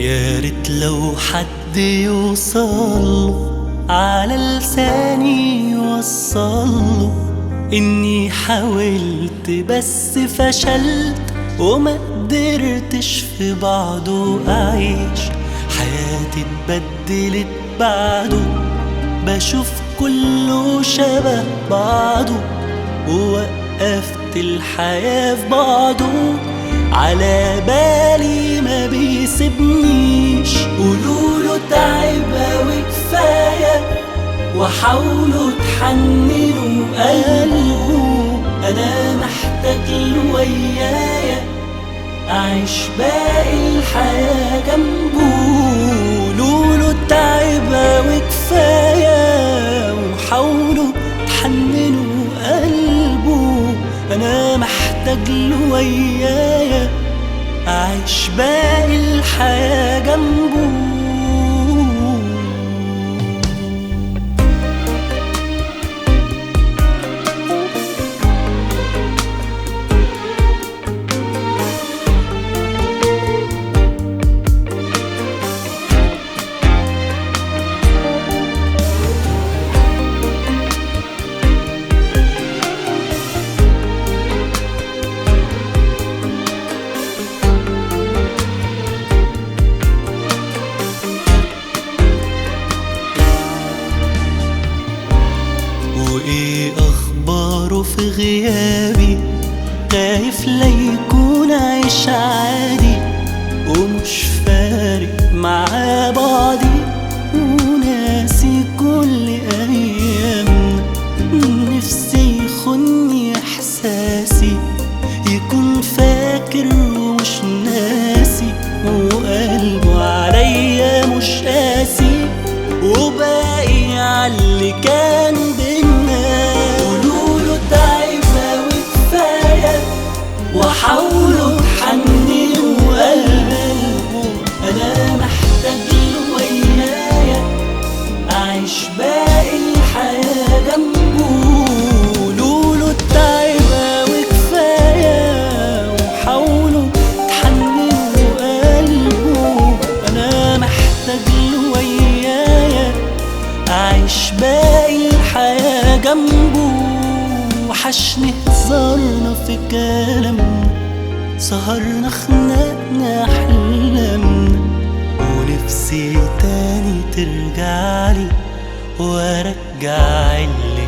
يا ريت لو حد يوصله على لساني يوصله إني حاولت بس فشلت وما قدرتش في بعضه أعيش. حياتي اتبدلت بعده، بشوف كله شبه بعضه ووقفت الحياة في بعضه. على بالي ما بيسيبنيش، قولوله تعب أوي كفاية وحاولوا تحننوا قلبه. أنا محتاج له ويايا أعيش باقي الحياة جنبه. قولوله تعب أوي كفاية وحاولوا تحننوا قلبه. أنا محتاج له ويايا أعيش باقي الحياة جنبه. وإيه أخباره في غيابي؟ خايف لا يكون عايش عادي ومش فارق معاه بعضي وناسي كل أيامنا. نفسي يخوني إحساسي، يكون فاكر ومش ناسي وقلبه عليا مش قاسي وباقي عاللي كان بينا. قولوله تعب أوي كفاية وحاولوا تحننوا قلبه. أنا محتاج له ويايا أعيش باقي الحياة جنبه. قولوله تعب أوي كفاية وحاولوا تحننوا قلبه. أنا محتاج له ويايا أعيش باقي الحياة جنبه. وحشني هزارنا في كلامنا، سهرنا خناقنا أحلامنا، ونفسي تاني ترجعلي وأرجع اللي